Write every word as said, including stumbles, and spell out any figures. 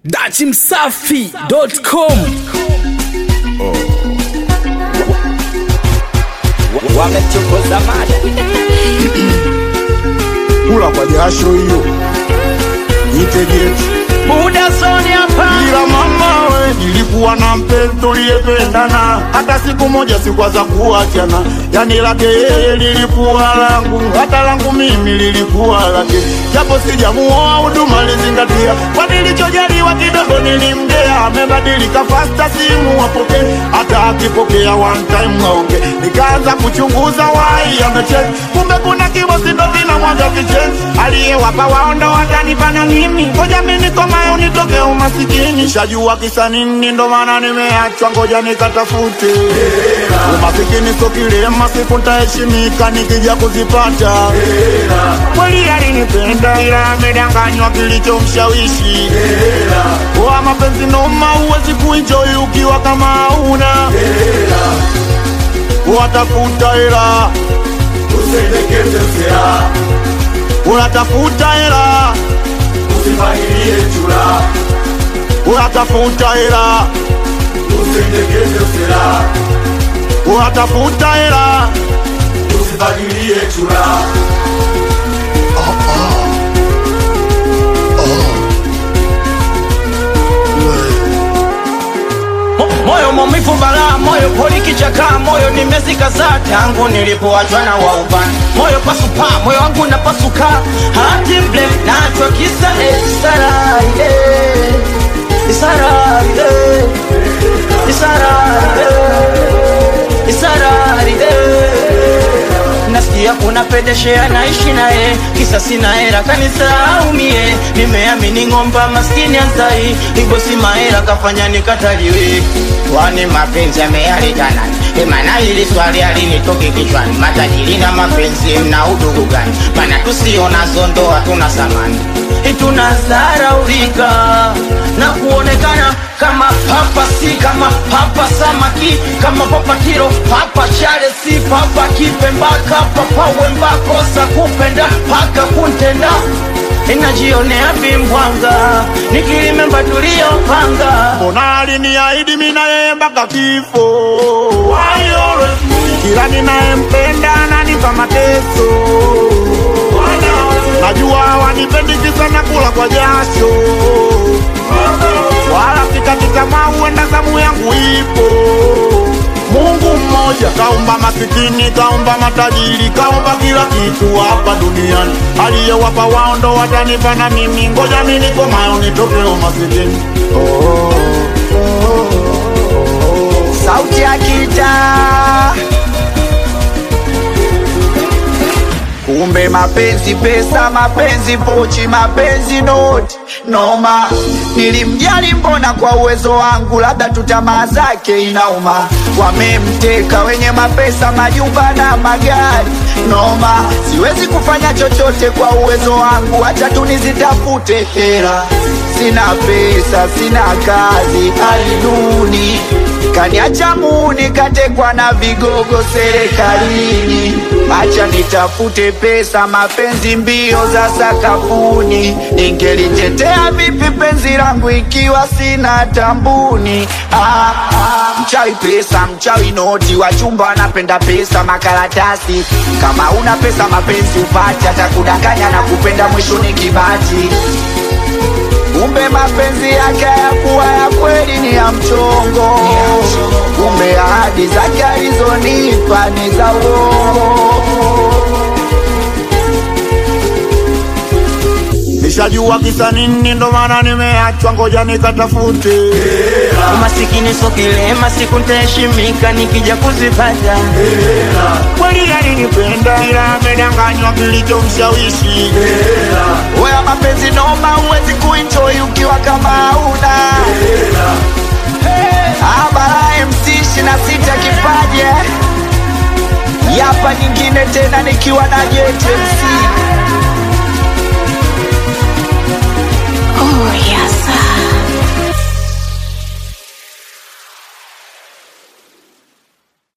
dati msafi dot com. Wamechokoza mada kula kwa jasho hiyo itegeti muda soni hapa. ila mama we nilikuwa na mpenzi tuliyependana, hata siku moja sikwaza kuachana. Yani lake yeye lilikuwa langu, hata langu mimi lilikuwa lake. Japo sijamuoa huduma lizingatia, kwa nilichojaliwa kidogo nilimgea. Amebadilika fasta simu wapoke, hata akipokea one time naonge. Nikaanza kuchunguza wai amecheki, kumbe kuna kibosi ndo vina mwaga vichenzi. Aliyewapa waondo watanipana mimi, ngoja mimi komayo nitoke umasikini. Shajua kisa nini ndo maana nimeachwa, ngoja nikatafute hela. Umasikini so kilema, siku nitaheshimika nikija kuzipata hela. Kweli alinipenda ila amedanganywa kilichomshawishi hela. Kwa mapenzi noma huwezi kuenjoy ukiwa kama hauna hela. Watafuta hela, usendekeze usela, unatafuta hela, usifahirie chula. unatafuta hela, Usendekeze usela, unatafuta hela, usifahirie chula. Moyo maumivu balaa, moyo poli kichaka, moyo nimezika za tangu nilipoachwa na waubani. Moyo pasupa, moyo wangu napasuka, hati blame nachwa kisa Isara eh, Isara eh, Isara eh, Isara eh. Nasikia kuna pedeshea naishi nae, kisa sina hera kanisahau mie. Nimeamini ngomba maskini anzai, hivyo si mahera kafanya nikataliwe. Wani mapenzi yamealeta nani? Emana hili swali alinitoke kichwani. Matajiri na mapenzi mna udugu gani? Mana tusiona zondo hatuna samani, tunazaraulika na kuonekana kama papa, si kama papa samaki, kama papa kilo, papa chale, si papa kipembaka, papa wembako sa kupenda paka kuntenda. Inajionea vimbwanga nikilimemba tuliopanga. mbona aliniahidi mimi na yeye mpaka kifo. Kila ninayempenda ananipa mateso, najua wanipendi kisa na kula kwa jasho. Wala sikati tamaa, huenda zamu yangu ipo. Mungu mmoja kaumba masikini, kaumba matajiri, kaumba kila kitu hapa duniani. Aliyewapa wao ndo watanipa na mimi, ngoja mimi nikomayo nitoke umasikini. Oh, oh, oh, oh. Sauti ya gitaa. Kumbe mapenzi pesa, mapenzi pochi, mapenzi noti noma. Nilimjali mbona kwa uwezo wangu, labda tutamaa zake inauma. Wamemteka wenye mapesa, majumba na magari noma. Siwezi kufanya chochote kwa uwezo wangu, acha tu nizitafute hela. Sina pesa, sina kazi, hali duni kaniacha muni, katekwa na vigogo serikalini. Acha nitafute pesa, mapenzi mbio za sakafuni. Ningelitetea vipi penzi langu ikiwa sina tambuni? Ah, ah, mchawi pesa, mchawi noti, wachumba wanapenda pesa, makaratasi. Kama una pesa mapenzi upati, atakudanganya na kupenda mwisho ni kibati. Kumbe mapenzi yake hayakuwa ya kweli, ni ya mchongo. Kumbe ahadi zake alizonipa ni za uongo. Nishajua kisa nini ndo maana nimeachwa, ngoja nikatafute hela. Umasikini so kilema, siku nitaheshimika nikija kuzipata Hela. Kweli alinipenda ila amedanganywa kilichomshawishi hela. Wewe mapenzi noma, huwezi kuenjoy ukiwa kama hauna Hela. Abara M C ishirini na sita kipaje. Yapa nyingine tena nikiwa na J T M C. Oh,